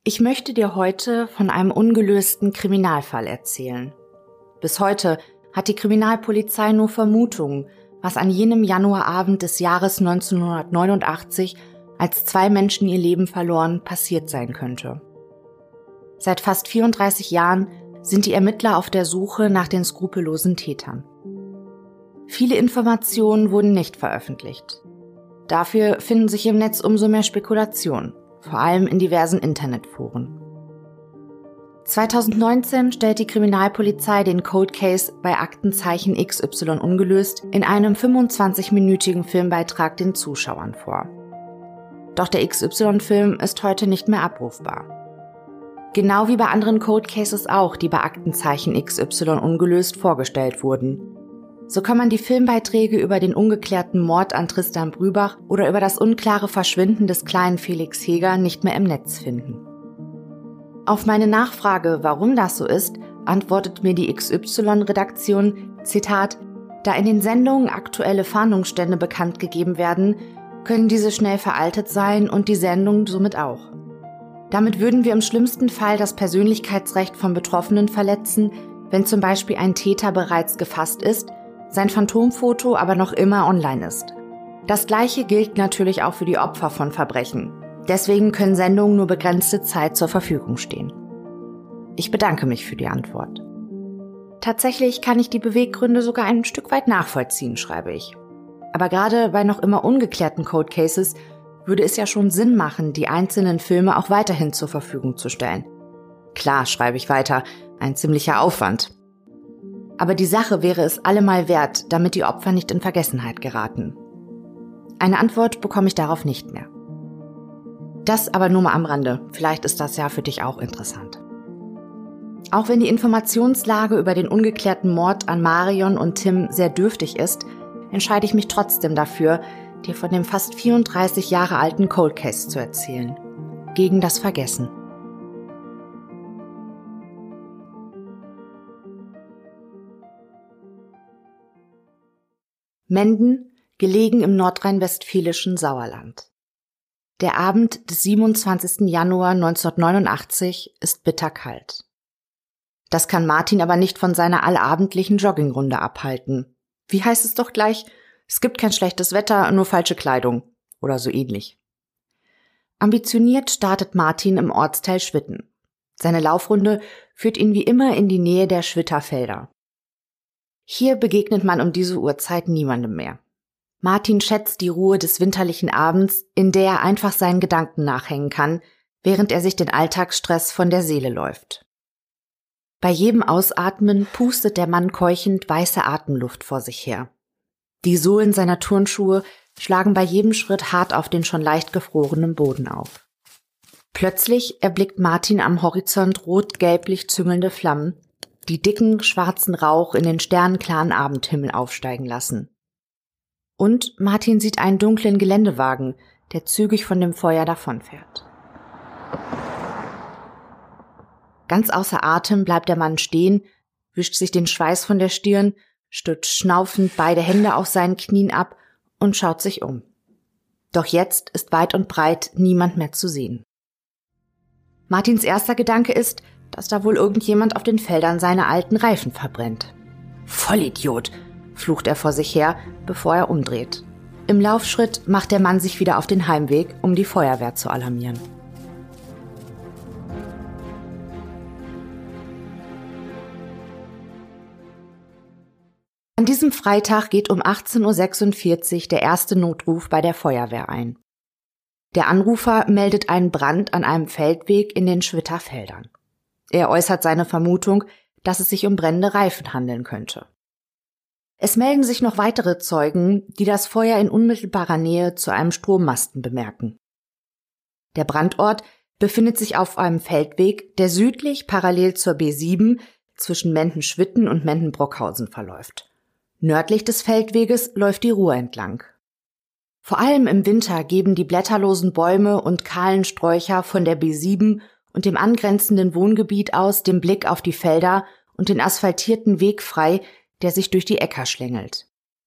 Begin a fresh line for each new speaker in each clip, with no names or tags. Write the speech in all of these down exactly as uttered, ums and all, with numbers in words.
Ich möchte dir heute von einem ungelösten Kriminalfall erzählen. Bis heute hat die Kriminalpolizei nur Vermutungen, was an jenem Januarabend des Jahres neunzehnhundertneunundachtzig, als zwei Menschen ihr Leben verloren, passiert sein könnte. Seit fast vierunddreißig Jahren sind die Ermittler auf der Suche nach den skrupellosen Tätern. Viele Informationen wurden nicht veröffentlicht. Dafür finden sich im Netz umso mehr Spekulationen, vor allem in diversen Internetforen. zweitausendneunzehn stellt die Kriminalpolizei den Cold Case bei Aktenzeichen X Y ungelöst in einem fünfundzwanzigminütigen Filmbeitrag den Zuschauern vor. Doch der X Y-Film ist heute nicht mehr abrufbar. Genau wie bei anderen Cold Cases auch, die bei Aktenzeichen X Y ungelöst vorgestellt wurden. So kann man die Filmbeiträge über den ungeklärten Mord an Tristan Brübach oder über das unklare Verschwinden des kleinen Felix Heger nicht mehr im Netz finden. Auf meine Nachfrage, warum das so ist, antwortet mir die X Y-Redaktion, Zitat, da in den Sendungen aktuelle Fahndungsstände bekannt gegeben werden, können diese schnell veraltet sein und die Sendung somit auch. Damit würden wir im schlimmsten Fall das Persönlichkeitsrecht von Betroffenen verletzen, wenn zum Beispiel ein Täter bereits gefasst ist, sein Phantomfoto aber noch immer online ist. Das Gleiche gilt natürlich auch für die Opfer von Verbrechen. Deswegen können Sendungen nur begrenzte Zeit zur Verfügung stehen. Ich bedanke mich für die Antwort. Tatsächlich kann ich die Beweggründe sogar ein Stück weit nachvollziehen, schreibe ich. Aber gerade bei noch immer ungeklärten Cold Cases würde es ja schon Sinn machen, die einzelnen Filme auch weiterhin zur Verfügung zu stellen. Klar, schreibe ich weiter, ein ziemlicher Aufwand. Aber die Sache wäre es allemal wert, damit die Opfer nicht in Vergessenheit geraten. Eine Antwort bekomme ich darauf nicht mehr. Das aber nur mal am Rande, vielleicht ist das ja für dich auch interessant. Auch wenn die Informationslage über den ungeklärten Mord an Marion und Tim sehr dürftig ist, entscheide ich mich trotzdem dafür, dir von dem fast vierunddreißig Jahre alten Cold Case zu erzählen. Gegen das Vergessen. Menden, gelegen im nordrhein-westfälischen Sauerland. Der Abend des siebenundzwanzigsten Januar neunzehnhundertneunundachtzig ist bitterkalt. Das kann Martin aber nicht von seiner allabendlichen Joggingrunde abhalten. Wie heißt es doch gleich? Es gibt kein schlechtes Wetter, nur falsche Kleidung. Oder so ähnlich. Ambitioniert startet Martin im Ortsteil Schwitten. Seine Laufrunde führt ihn wie immer in die Nähe der Schwitter Felder. Hier begegnet man um diese Uhrzeit niemandem mehr. Martin schätzt die Ruhe des winterlichen Abends, in der er einfach seinen Gedanken nachhängen kann, während er sich den Alltagsstress von der Seele läuft. Bei jedem Ausatmen pustet der Mann keuchend weiße Atemluft vor sich her. Die Sohlen seiner Turnschuhe schlagen bei jedem Schritt hart auf den schon leicht gefrorenen Boden auf. Plötzlich erblickt Martin am Horizont rot-gelblich züngelnde Flammen, die dicken, schwarzen Rauch in den sternenklaren Abendhimmel aufsteigen lassen. Und Martin sieht einen dunklen Geländewagen, der zügig von dem Feuer davonfährt. Ganz außer Atem bleibt der Mann stehen, wischt sich den Schweiß von der Stirn, stützt schnaufend beide Hände auf seinen Knien ab und schaut sich um. Doch jetzt ist weit und breit niemand mehr zu sehen. Martins erster Gedanke ist, dass da wohl irgendjemand auf den Feldern seine alten Reifen verbrennt. Vollidiot, flucht er vor sich her, bevor er umdreht. Im Laufschritt macht der Mann sich wieder auf den Heimweg, um die Feuerwehr zu alarmieren. An diesem Freitag geht um achtzehn Uhr sechsundvierzig der erste Notruf bei der Feuerwehr ein. Der Anrufer meldet einen Brand an einem Feldweg in den Schwitter Feldern. Er äußert seine Vermutung, dass es sich um brennende Reifen handeln könnte. Es melden sich noch weitere Zeugen, die das Feuer in unmittelbarer Nähe zu einem Strommasten bemerken. Der Brandort befindet sich auf einem Feldweg, der südlich parallel zur B sieben zwischen Menden-Schwitten und Menden-Brockhausen verläuft. Nördlich des Feldweges läuft die Ruhr entlang. Vor allem im Winter geben die blätterlosen Bäume und kahlen Sträucher von der B sieben und dem angrenzenden Wohngebiet aus den Blick auf die Felder und den asphaltierten Weg frei, der sich durch die Äcker schlängelt.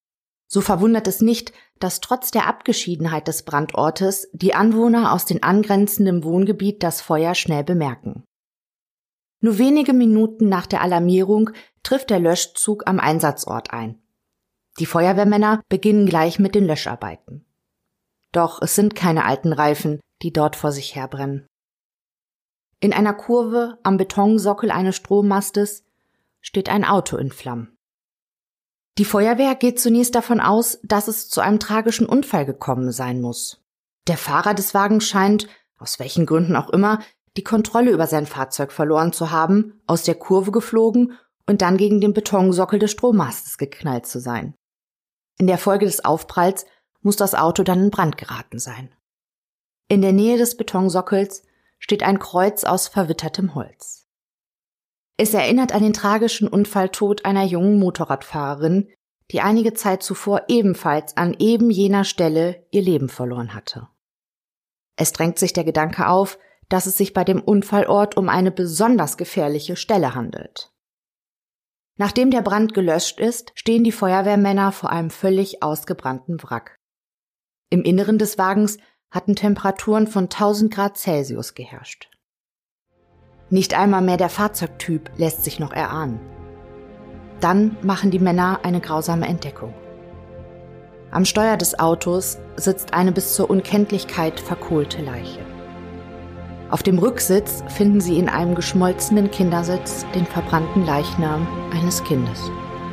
So verwundert es nicht, dass trotz der Abgeschiedenheit des Brandortes die Anwohner aus den angrenzenden Wohngebiet das Feuer schnell bemerken. Nur wenige Minuten nach der Alarmierung trifft der Löschzug am Einsatzort ein. Die Feuerwehrmänner beginnen gleich mit den Löscharbeiten. Doch es sind keine alten Reifen, die dort vor sich herbrennen. In einer Kurve am Betonsockel eines Strommastes steht ein Auto in Flammen. Die Feuerwehr geht zunächst davon aus, dass es zu einem tragischen Unfall gekommen sein muss. Der Fahrer des Wagens scheint, aus welchen Gründen auch immer, die Kontrolle über sein Fahrzeug verloren zu haben, aus der Kurve geflogen und dann gegen den Betonsockel des Strommastes geknallt zu sein. In der Folge des Aufpralls muss das Auto dann in Brand geraten sein. In der Nähe des Betonsockels steht ein Kreuz aus verwittertem Holz. Es erinnert an den tragischen Unfalltod einer jungen Motorradfahrerin, die einige Zeit zuvor ebenfalls an eben jener Stelle ihr Leben verloren hatte. Es drängt sich der Gedanke auf, dass es sich bei dem Unfallort um eine besonders gefährliche Stelle handelt. Nachdem der Brand gelöscht ist, stehen die Feuerwehrmänner vor einem völlig ausgebrannten Wrack. Im Inneren des Wagens hatten Temperaturen von tausend Grad Celsius geherrscht. Nicht einmal mehr der Fahrzeugtyp lässt sich noch erahnen. Dann machen die Männer eine grausame Entdeckung. Am Steuer des Autos sitzt eine bis zur Unkenntlichkeit verkohlte Leiche. Auf dem Rücksitz finden sie in einem geschmolzenen Kindersitz den verbrannten Leichnam eines Kindes.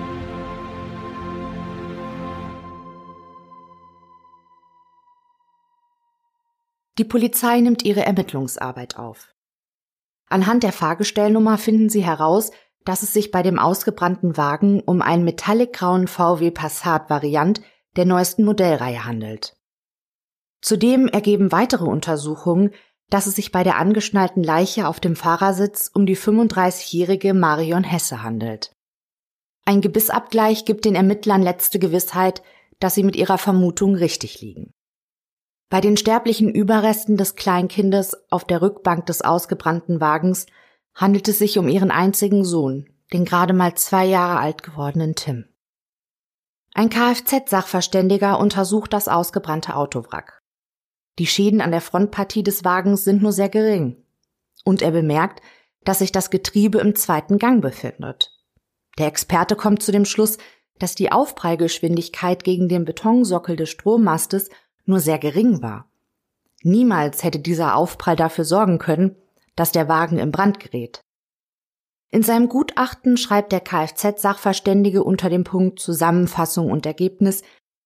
Die Polizei nimmt ihre Ermittlungsarbeit auf. Anhand der Fahrgestellnummer finden sie heraus, dass es sich bei dem ausgebrannten Wagen um einen metallicgrauen V W Passat-Variant der neuesten Modellreihe handelt. Zudem ergeben weitere Untersuchungen, dass es sich bei der angeschnallten Leiche auf dem Fahrersitz um die fünfunddreißigjährige Marion Hesse handelt. Ein Gebissabgleich gibt den Ermittlern letzte Gewissheit, dass sie mit ihrer Vermutung richtig liegen. Bei den sterblichen Überresten des Kleinkindes auf der Rückbank des ausgebrannten Wagens handelt es sich um ihren einzigen Sohn, den gerade mal zwei Jahre alt gewordenen Tim. Ein Kfz-Sachverständiger untersucht das ausgebrannte Autowrack. Die Schäden an der Frontpartie des Wagens sind nur sehr gering. Und er bemerkt, dass sich das Getriebe im zweiten Gang befindet. Der Experte kommt zu dem Schluss, dass die Aufprallgeschwindigkeit gegen den Betonsockel des Strommastes nur sehr gering war. Niemals hätte dieser Aufprall dafür sorgen können, dass der Wagen in Brand gerät. In seinem Gutachten schreibt der Kfz-Sachverständige unter dem Punkt Zusammenfassung und Ergebnis,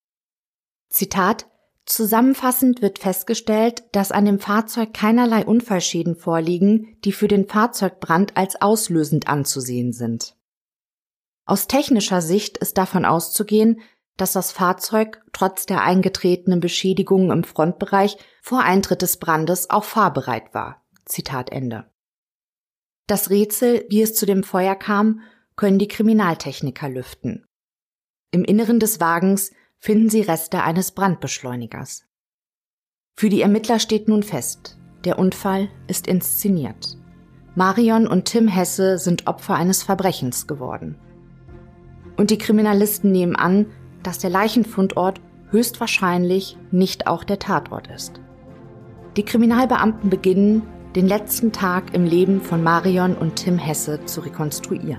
Zitat, zusammenfassend wird festgestellt, dass an dem Fahrzeug keinerlei Unfallschäden vorliegen, die für den Fahrzeugbrand als auslösend anzusehen sind. Aus technischer Sicht ist davon auszugehen, dass das Fahrzeug trotz der eingetretenen Beschädigungen im Frontbereich vor Eintritt des Brandes auch fahrbereit war. Zitat Ende. Das Rätsel, wie es zu dem Feuer kam, können die Kriminaltechniker lüften. Im Inneren des Wagens finden sie Reste eines Brandbeschleunigers. Für die Ermittler steht nun fest, der Unfall ist inszeniert. Marion und Tim Hesse sind Opfer eines Verbrechens geworden. Und die Kriminalisten nehmen an, dass der Leichenfundort höchstwahrscheinlich nicht auch der Tatort ist. Die Kriminalbeamten beginnen, den letzten Tag im Leben von Marion und Tim Hesse zu rekonstruieren.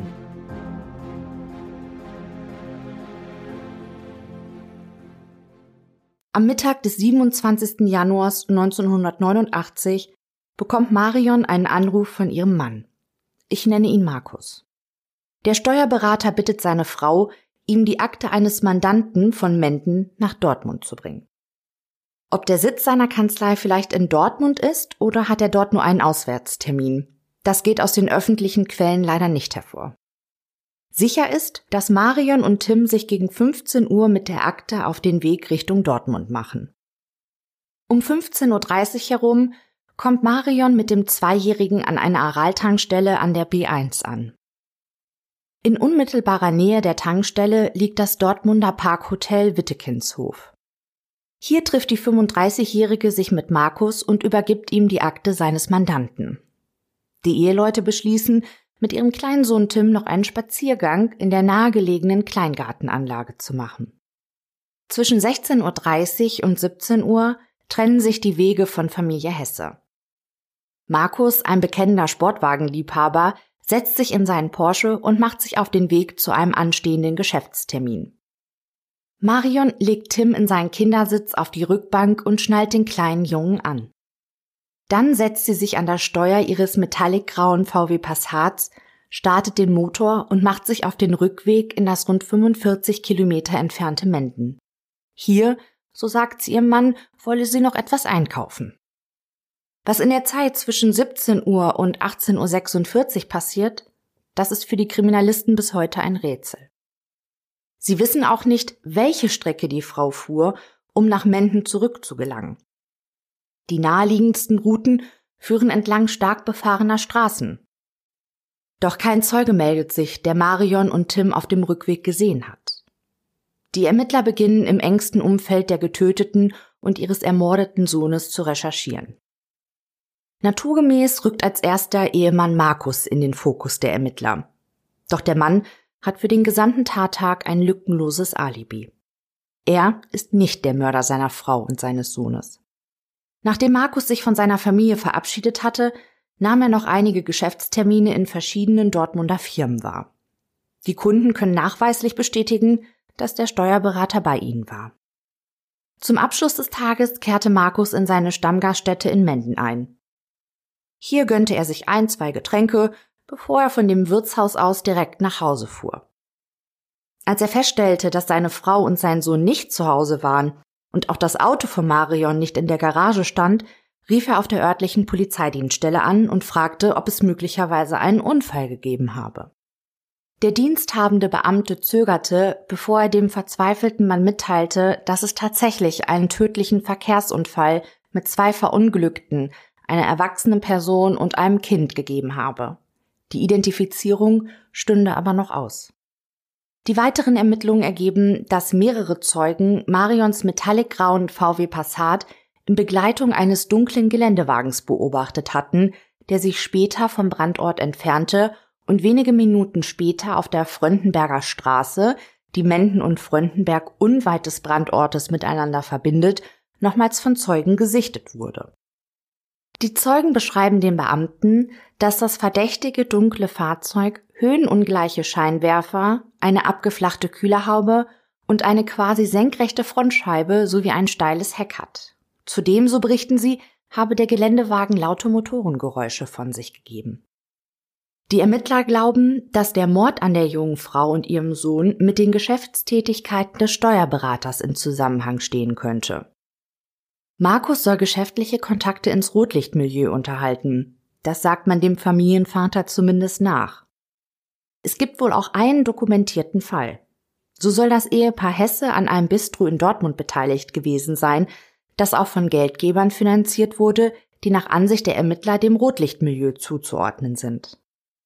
Am Mittag des siebenundzwanzigsten Januar neunzehnhundertneunundachtzig bekommt Marion einen Anruf von ihrem Mann. Ich nenne ihn Markus. Der Steuerberater bittet seine Frau, ihm die Akte eines Mandanten von Menden nach Dortmund zu bringen. Ob der Sitz seiner Kanzlei vielleicht in Dortmund ist oder hat er dort nur einen Auswärtstermin? Das geht aus den öffentlichen Quellen leider nicht hervor. Sicher ist, dass Marion und Tim sich gegen fünfzehn Uhr mit der Akte auf den Weg Richtung Dortmund machen. Um fünfzehn Uhr dreißig herum kommt Marion mit dem Zweijährigen an einer Aral-Tankstelle an der B eins an. In unmittelbarer Nähe der Tankstelle liegt das Dortmunder Parkhotel Wittekinshof. Hier trifft die fünfunddreißigjährige sich mit Markus und übergibt ihm die Akte seines Mandanten. Die Eheleute beschließen, mit ihrem kleinen Sohn Tim noch einen Spaziergang in der nahegelegenen Kleingartenanlage zu machen. Zwischen sechzehn Uhr dreißig und siebzehn Uhr trennen sich die Wege von Familie Hesse. Markus, ein bekennender Sportwagenliebhaber, setzt sich in seinen Porsche und macht sich auf den Weg zu einem anstehenden Geschäftstermin. Marion legt Tim in seinen Kindersitz auf die Rückbank und schnallt den kleinen Jungen an. Dann setzt sie sich an das Steuer ihres metallicgrauen V W Passats, startet den Motor und macht sich auf den Rückweg in das rund fünfundvierzig Kilometer entfernte Menden. Hier, so sagt sie ihrem Mann, wolle sie noch etwas einkaufen. Was in der Zeit zwischen siebzehn Uhr und achtzehn Uhr sechsundvierzig passiert, das ist für die Kriminalisten bis heute ein Rätsel. Sie wissen auch nicht, welche Strecke die Frau fuhr, um nach Menden zurückzugelangen. Die naheliegendsten Routen führen entlang stark befahrener Straßen. Doch kein Zeuge meldet sich, der Marion und Tim auf dem Rückweg gesehen hat. Die Ermittler beginnen im engsten Umfeld der getöteten und ihres ermordeten Sohnes zu recherchieren. Naturgemäß rückt als erster Ehemann Markus in den Fokus der Ermittler. Doch der Mann hat für den gesamten Tattag ein lückenloses Alibi. Er ist nicht der Mörder seiner Frau und seines Sohnes. Nachdem Markus sich von seiner Familie verabschiedet hatte, nahm er noch einige Geschäftstermine in verschiedenen Dortmunder Firmen wahr. Die Kunden können nachweislich bestätigen, dass der Steuerberater bei ihnen war. Zum Abschluss des Tages kehrte Markus in seine Stammgaststätte in Menden ein. Hier gönnte er sich ein, zwei Getränke, bevor er von dem Wirtshaus aus direkt nach Hause fuhr. Als er feststellte, dass seine Frau und sein Sohn nicht zu Hause waren und auch das Auto von Marion nicht in der Garage stand, rief er auf der örtlichen Polizeidienststelle an und fragte, ob es möglicherweise einen Unfall gegeben habe. Der diensthabende Beamte zögerte, bevor er dem verzweifelten Mann mitteilte, dass es tatsächlich einen tödlichen Verkehrsunfall mit zwei Verunglückten, einer erwachsenen Person und einem Kind gegeben habe. Die Identifizierung stünde aber noch aus. Die weiteren Ermittlungen ergeben, dass mehrere Zeugen Marions metallicgrauen V W Passat in Begleitung eines dunklen Geländewagens beobachtet hatten, der sich später vom Brandort entfernte und wenige Minuten später auf der Fröndenberger Straße, die Menden und Fröndenberg unweit des Brandortes miteinander verbindet, nochmals von Zeugen gesichtet wurde. Die Zeugen beschreiben den Beamten, dass das verdächtige dunkle Fahrzeug höhenungleiche Scheinwerfer, eine abgeflachte Kühlerhaube und eine quasi senkrechte Frontscheibe sowie ein steiles Heck hat. Zudem, so berichten sie, habe der Geländewagen laute Motorengeräusche von sich gegeben. Die Ermittler glauben, dass der Mord an der jungen Frau und ihrem Sohn mit den Geschäftstätigkeiten des Steuerberaters in Zusammenhang stehen könnte. Markus soll geschäftliche Kontakte ins Rotlichtmilieu unterhalten. Das sagt man dem Familienvater zumindest nach. Es gibt wohl auch einen dokumentierten Fall. So soll das Ehepaar Hesse an einem Bistro in Dortmund beteiligt gewesen sein, das auch von Geldgebern finanziert wurde, die nach Ansicht der Ermittler dem Rotlichtmilieu zuzuordnen sind.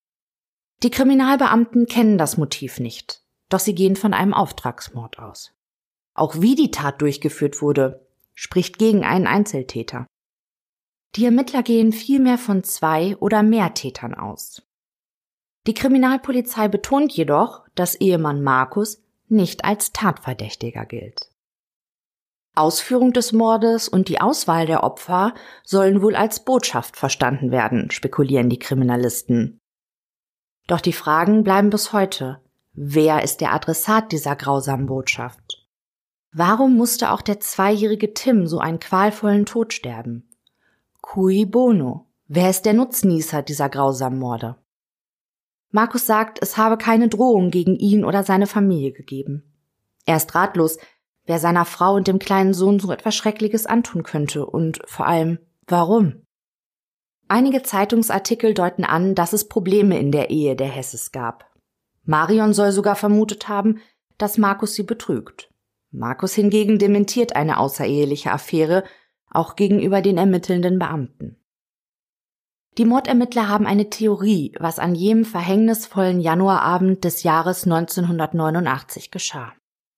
Die Kriminalbeamten kennen das Motiv nicht, doch sie gehen von einem Auftragsmord aus. Auch wie die Tat durchgeführt wurde, spricht gegen einen Einzeltäter. Die Ermittler gehen vielmehr von zwei oder mehr Tätern aus. Die Kriminalpolizei betont jedoch, dass Ehemann Markus nicht als Tatverdächtiger gilt. Ausführung des Mordes und die Auswahl der Opfer sollen wohl als Botschaft verstanden werden, spekulieren die Kriminalisten. Doch die Fragen bleiben bis heute. Wer ist der Adressat dieser grausamen Botschaft? Warum musste auch der zweijährige Tim so einen qualvollen Tod sterben? Cui bono? Wer ist der Nutznießer dieser grausamen Morde? Markus sagt, es habe keine Drohung gegen ihn oder seine Familie gegeben. Er ist ratlos, wer seiner Frau und dem kleinen Sohn so etwas Schreckliches antun könnte und vor allem, warum? Einige Zeitungsartikel deuten an, dass es Probleme in der Ehe der Hesses gab. Marion soll sogar vermutet haben, dass Markus sie betrügt. Markus hingegen dementiert eine außereheliche Affäre, auch gegenüber den ermittelnden Beamten. Die Mordermittler haben eine Theorie, was an jenem verhängnisvollen Januarabend des Jahres neunzehnhundertneunundachtzig geschah.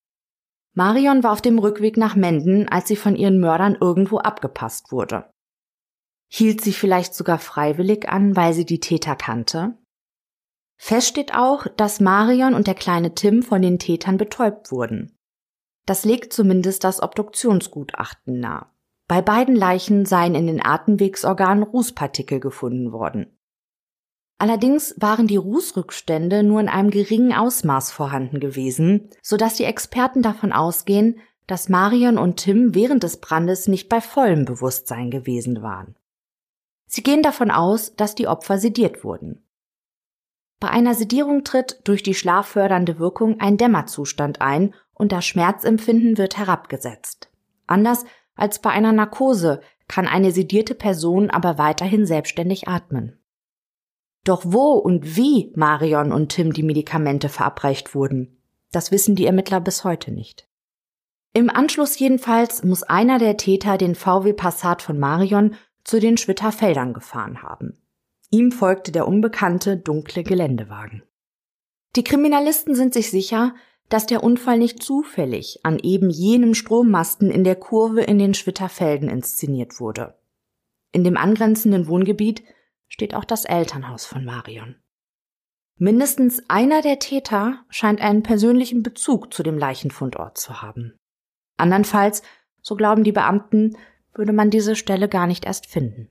Marion war auf dem Rückweg nach Menden, als sie von ihren Mördern irgendwo abgepasst wurde. Hielt sie vielleicht sogar freiwillig an, weil sie die Täter kannte? Fest steht auch, dass Marion und der kleine Tim von den Tätern betäubt wurden. Das legt zumindest das Obduktionsgutachten nahe. Bei beiden Leichen seien in den Atemwegsorganen Rußpartikel gefunden worden. Allerdings waren die Rußrückstände nur in einem geringen Ausmaß vorhanden gewesen, sodass die Experten davon ausgehen, dass Marion und Tim während des Brandes nicht bei vollem Bewusstsein gewesen waren. Sie gehen davon aus, dass die Opfer sediert wurden. Bei einer Sedierung tritt durch die schlaffördernde Wirkung ein Dämmerzustand ein und das Schmerzempfinden wird herabgesetzt. Anders als bei einer Narkose kann eine sedierte Person aber weiterhin selbstständig atmen. Doch wo und wie Marion und Tim die Medikamente verabreicht wurden, das wissen die Ermittler bis heute nicht. Im Anschluss jedenfalls muss einer der Täter den V W Passat von Marion zu den Schwitter Feldern gefahren haben. Ihm folgte der unbekannte dunkle Geländewagen. Die Kriminalisten sind sich sicher, dass der Unfall nicht zufällig an eben jenem Strommasten in der Kurve in den Schwitter Felden inszeniert wurde. In dem angrenzenden Wohngebiet steht auch das Elternhaus von Marion. Mindestens einer der Täter scheint einen persönlichen Bezug zu dem Leichenfundort zu haben. Andernfalls, so glauben die Beamten, würde man diese Stelle gar nicht erst finden.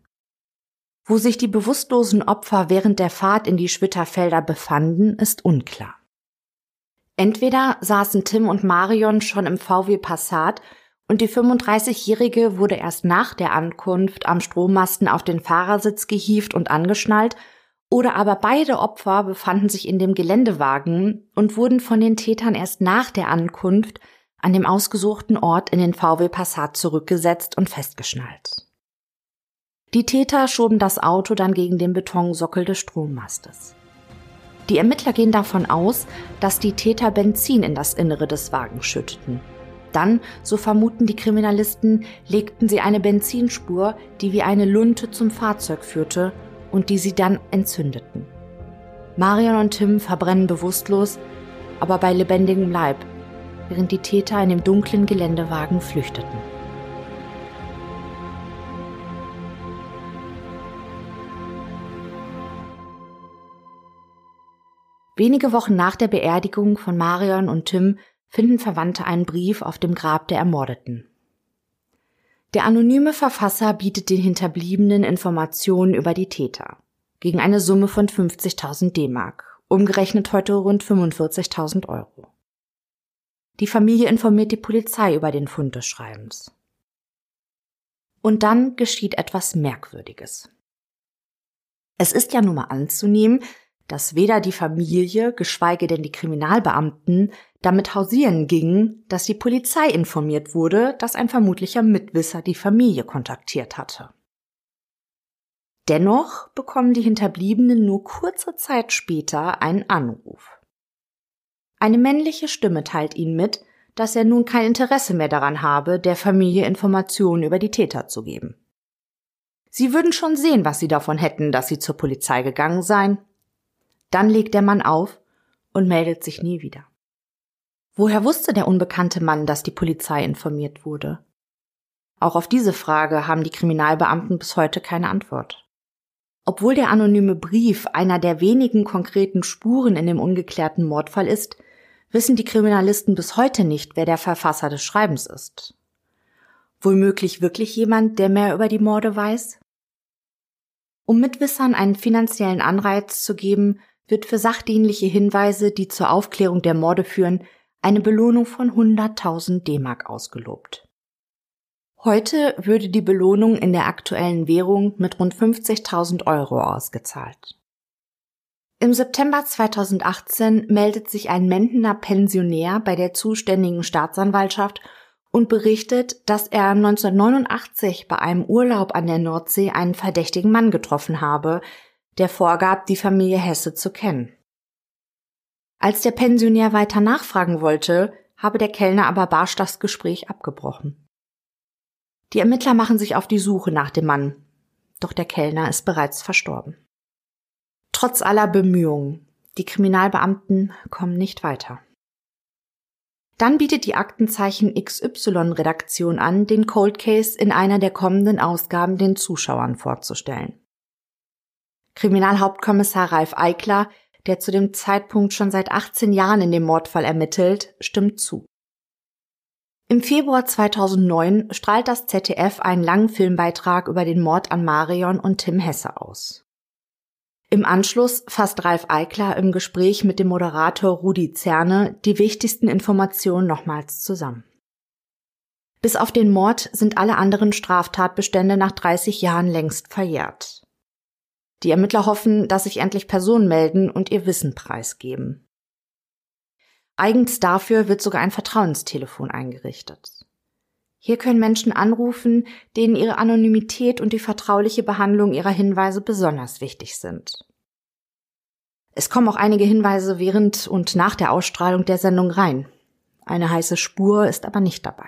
Wo sich die bewusstlosen Opfer während der Fahrt in die Schwitterfelder befanden, ist unklar. Entweder saßen Tim und Marion schon im V W Passat und die fünfunddreißigjährige wurde erst nach der Ankunft am Strommasten auf den Fahrersitz gehievt und angeschnallt, oder aber beide Opfer befanden sich in dem Geländewagen und wurden von den Tätern erst nach der Ankunft an dem ausgesuchten Ort in den V W Passat zurückgesetzt und festgeschnallt. Die Täter schoben das Auto dann gegen den Betonsockel des Strommastes. Die Ermittler gehen davon aus, dass die Täter Benzin in das Innere des Wagens schütteten. Dann, so vermuten die Kriminalisten, legten sie eine Benzinspur, die wie eine Lunte zum Fahrzeug führte und die sie dann entzündeten. Marion und Tim verbrennen bewusstlos, aber bei lebendigem Leib, während die Täter in dem dunklen Geländewagen flüchteten. Wenige Wochen nach der Beerdigung von Marion und Tim finden Verwandte einen Brief auf dem Grab der Ermordeten. Der anonyme Verfasser bietet den Hinterbliebenen Informationen über die Täter, gegen eine Summe von fünfzigtausend D-Mark, umgerechnet heute rund fünfundvierzigtausend Euro. Die Familie informiert die Polizei über den Fund des Schreibens. Und dann geschieht etwas Merkwürdiges. Es ist ja nun mal anzunehmen, dass weder die Familie, geschweige denn die Kriminalbeamten damit hausieren gingen, dass die Polizei informiert wurde, dass ein vermutlicher Mitwisser die Familie kontaktiert hatte. Dennoch bekommen die Hinterbliebenen nur kurze Zeit später einen Anruf. Eine männliche Stimme teilt ihnen mit, dass er nun kein Interesse mehr daran habe, der Familie Informationen über die Täter zu geben. Sie würden schon sehen, was sie davon hätten, dass sie zur Polizei gegangen seien. Dann legt der Mann auf und meldet sich nie wieder. Woher wusste der unbekannte Mann, dass die Polizei informiert wurde? Auch auf diese Frage haben die Kriminalbeamten bis heute keine Antwort. Obwohl der anonyme Brief einer der wenigen konkreten Spuren in dem ungeklärten Mordfall ist, wissen die Kriminalisten bis heute nicht, wer der Verfasser des Schreibens ist. Womöglich wirklich jemand, der mehr über die Morde weiß? Um Mitwissern einen finanziellen Anreiz zu geben, wird für sachdienliche Hinweise, die zur Aufklärung der Morde führen, eine Belohnung von hunderttausend D-Mark ausgelobt. Heute würde die Belohnung in der aktuellen Währung mit rund fünfzigtausend Euro ausgezahlt. Im September zweitausendachtzehn meldet sich ein Mendener Pensionär bei der zuständigen Staatsanwaltschaft und berichtet, dass er neunzehnhundertneunundachtzig bei einem Urlaub an der Nordsee einen verdächtigen Mann getroffen habe, der vorgab, die Familie Hesse zu kennen. Als der Pensionär weiter nachfragen wollte, habe der Kellner aber barsch das Gespräch abgebrochen. Die Ermittler machen sich auf die Suche nach dem Mann, doch der Kellner ist bereits verstorben. Trotz aller Bemühungen, die Kriminalbeamten kommen nicht weiter. Dann bietet die Aktenzeichen X Y-Redaktion an, den Cold Case in einer der kommenden Ausgaben den Zuschauern vorzustellen. Kriminalhauptkommissar Ralf Eickler, der zu dem Zeitpunkt schon seit achtzehn Jahren in dem Mordfall ermittelt, stimmt zu. Im Februar zweitausendneun strahlt das Z D F einen langen Filmbeitrag über den Mord an Marion und Tim Hesse aus. Im Anschluss fasst Ralf Eickler im Gespräch mit dem Moderator Rudi Zerne die wichtigsten Informationen nochmals zusammen. Bis auf den Mord sind alle anderen Straftatbestände nach dreißig Jahren längst verjährt. Die Ermittler hoffen, dass sich endlich Personen melden und ihr Wissen preisgeben. Eigens dafür wird sogar ein Vertrauenstelefon eingerichtet. Hier können Menschen anrufen, denen ihre Anonymität und die vertrauliche Behandlung ihrer Hinweise besonders wichtig sind. Es kommen auch einige Hinweise während und nach der Ausstrahlung der Sendung rein. Eine heiße Spur ist aber nicht dabei.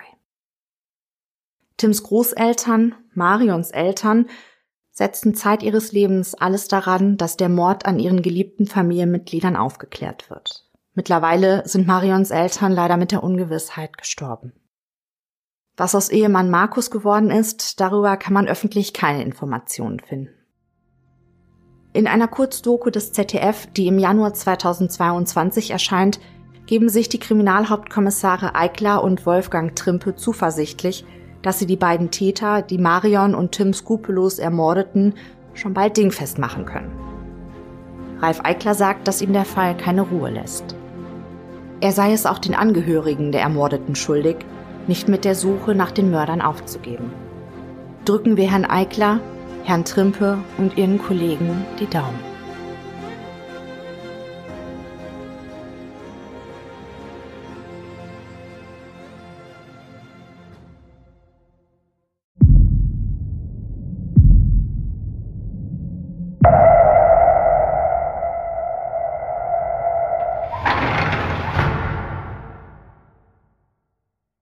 Tims Großeltern, Marions Eltern, setzten Zeit ihres Lebens alles daran, dass der Mord an ihren geliebten Familienmitgliedern aufgeklärt wird. Mittlerweile sind Marions Eltern leider mit der Ungewissheit gestorben. Was aus Ehemann Markus geworden ist, darüber kann man öffentlich keine Informationen finden. In einer Kurzdoku des Z D F, die im Januar zweitausendzweiundzwanzig erscheint, geben sich die Kriminalhauptkommissare Eickler und Wolfgang Trimpe zuversichtlich, dass sie die beiden Täter, die Marion und Tim skrupellos ermordeten, schon bald dingfest machen können. Ralf Eickler sagt, dass ihm der Fall keine Ruhe lässt. Er sei es auch den Angehörigen der Ermordeten schuldig, nicht mit der Suche nach den Mördern aufzugeben. Drücken wir Herrn Eickler, Herrn Trimpe und ihren Kollegen die Daumen.